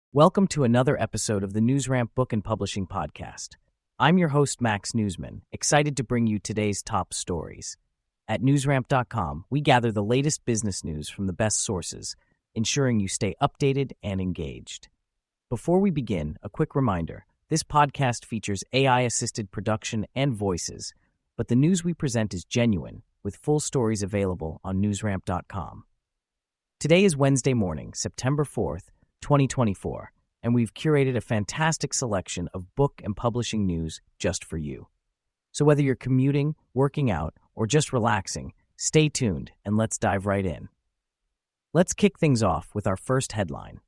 Welcome to another episode of the NewsRamp Book and Publishing Podcast. I'm your host, Max Newsman, excited to bring you today's top stories. At newsramp.com, we gather the latest business news from the best sources, ensuring you stay updated and engaged. Before we begin, a quick reminder, this podcast features AI-assisted production and voices, but the news we present is genuine, with full stories available on newsramp.com. Today is Wednesday morning, September 4th, 2024, and we've curated a fantastic selection of book and publishing news just for you. So whether you're commuting, working out, or just relaxing, stay tuned and let's dive right in. Let's kick things off with our first headline.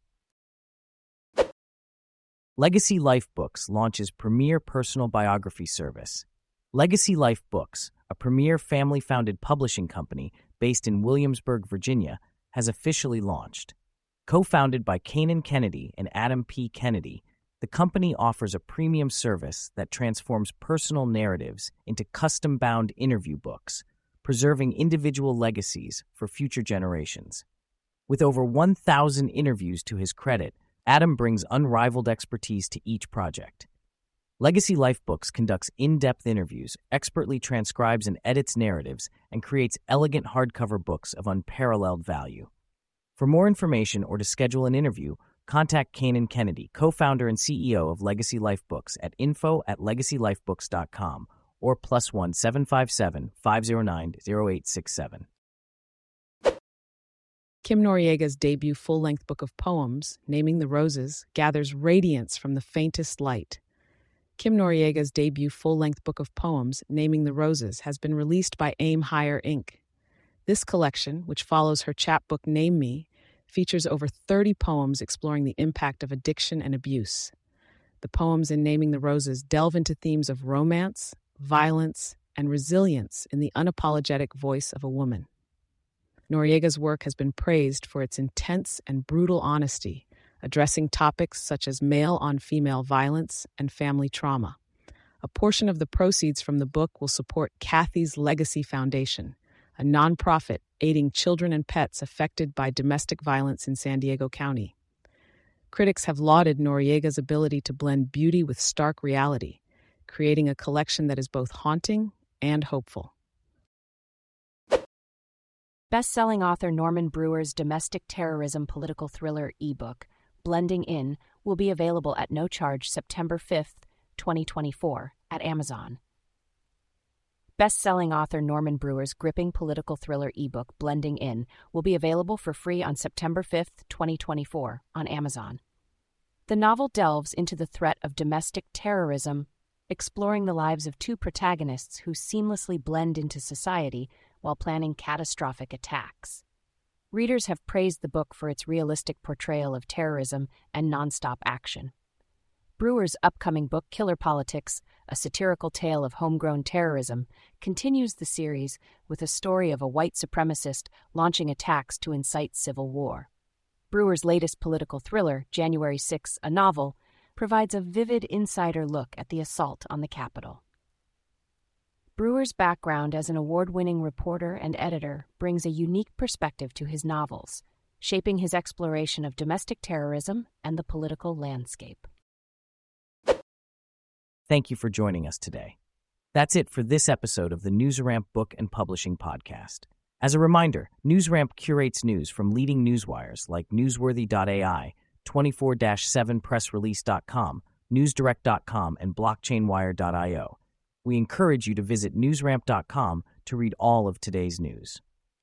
Legacy Life Books launches premier personal biography service. Legacy Life Books, a premier family-founded publishing company based in Williamsburg, Virginia, has officially launched. Co-founded by Kanan Kennedy and Adam P. Kennedy, the company offers a premium service that transforms personal narratives into custom-bound interview books, preserving individual legacies for future generations. With over 1,000 interviews to his credit, Adam brings unrivaled expertise to each project. Legacy Life Books conducts in-depth interviews, expertly transcribes and edits narratives, and creates elegant hardcover books of unparalleled value. For more information or to schedule an interview, contact Kanan Kennedy, co-founder and CEO of Legacy Life Books at info@legacylifebooks.com or +1 757 509 0867. Kim Noriega's debut full-length book of poems, Naming the Roses, gathers radiance from the faintest light. Kim Noriega's debut full-length book of poems, Naming the Roses, has been released by Aim Higher, Inc. This collection, which follows her chapbook Name Me, features over 30 poems exploring the impact of addiction and abuse. The poems in Naming the Roses delve into themes of romance, violence, and resilience in the unapologetic voice of a woman. Noriega's work has been praised for its intense and brutal honesty, addressing topics such as male-on-female violence and family trauma. A portion of the proceeds from the book will support Kathy's Legacy Foundation, a nonprofit aiding children and pets affected by domestic violence in San Diego County. Critics have lauded Noriega's ability to blend beauty with stark reality, creating a collection that is both haunting and hopeful. Best-selling author Norman Brewer's domestic terrorism political thriller ebook, Blending In, will be available at no charge September 5th, 2024, at Amazon. Best-selling author Norman Brewer's gripping political thriller ebook, Blending In, will be available for free on September 5th, 2024, on Amazon. The novel delves into the threat of domestic terrorism, exploring the lives of two protagonists who seamlessly blend into society while planning catastrophic attacks. Readers have praised the book for its realistic portrayal of terrorism and nonstop action. Brewer's upcoming book, Killer Politics, a satirical tale of homegrown terrorism, continues the series with a story of a white supremacist launching attacks to incite civil war. Brewer's latest political thriller, January 6, a novel, provides a vivid insider look at the assault on the Capitol. Brewer's background as an award-winning reporter and editor brings a unique perspective to his novels, shaping his exploration of domestic terrorism and the political landscape. Thank you for joining us today. That's it for this episode of the NewsRamp Book and Publishing Podcast. As a reminder, NewsRamp curates news from leading newswires like Newsworthy.ai, 24-7pressrelease.com, NewsDirect.com, and BlockchainWire.io. We encourage you to visit newsramp.com to read all of today's news.